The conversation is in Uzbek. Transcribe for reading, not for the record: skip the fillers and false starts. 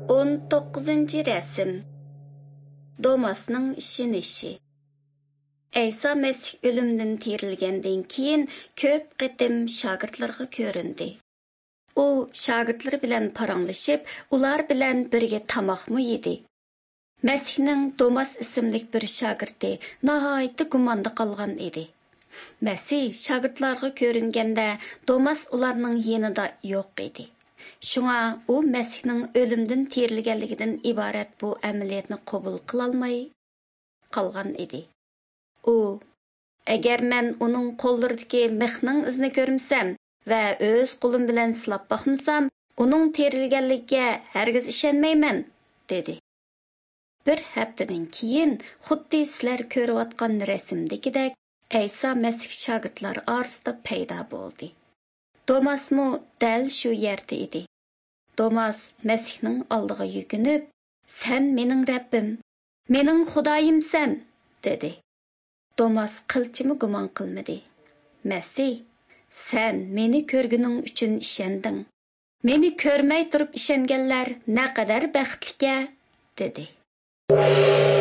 19-ci rəsm. Domasның işinişi. İsa Məsih ölümdən tirilgəndən keyin köp qətim şagirdlərə göründü. O, şagirdləri bilən paranlaşıb, ular bilən birgə tamaqmı yedi. Məsihning Domas isimlik bir şagirdi nəhayət gumanda qalğan idi. Məsih şagirdlərə görüngəndə Domas ularning yanında yo'q idi. Şuna o Məsihning ölümdən tirilganligidan iborat bu amaliyatni qabul qila olmay qalğan idi. O, agar men uning qo'llaridagi mixning izini ko'rmsam va o'z qo'lim bilan silab baxmasam, uning tirilganligiga hargiz ishonmayman, dedi. Bir haftadan keyin xuddi sizlar ko'rayotgan rasmdagidek İsa Məsih shogirdlar orasida paydo bo'ldi. Tomasmu dal shu yerda edi. Tomas Məsihning oldiga yukinib, "Sen mening Rabbim, mening Xudoyimsan", dedi. Tomas qilchimi gumon qilmadi. Məsih, "Sen meni ko'rguning uchun ishonding. Meni ko'rmay turib ishonganlar naqadar baxtli", dedi.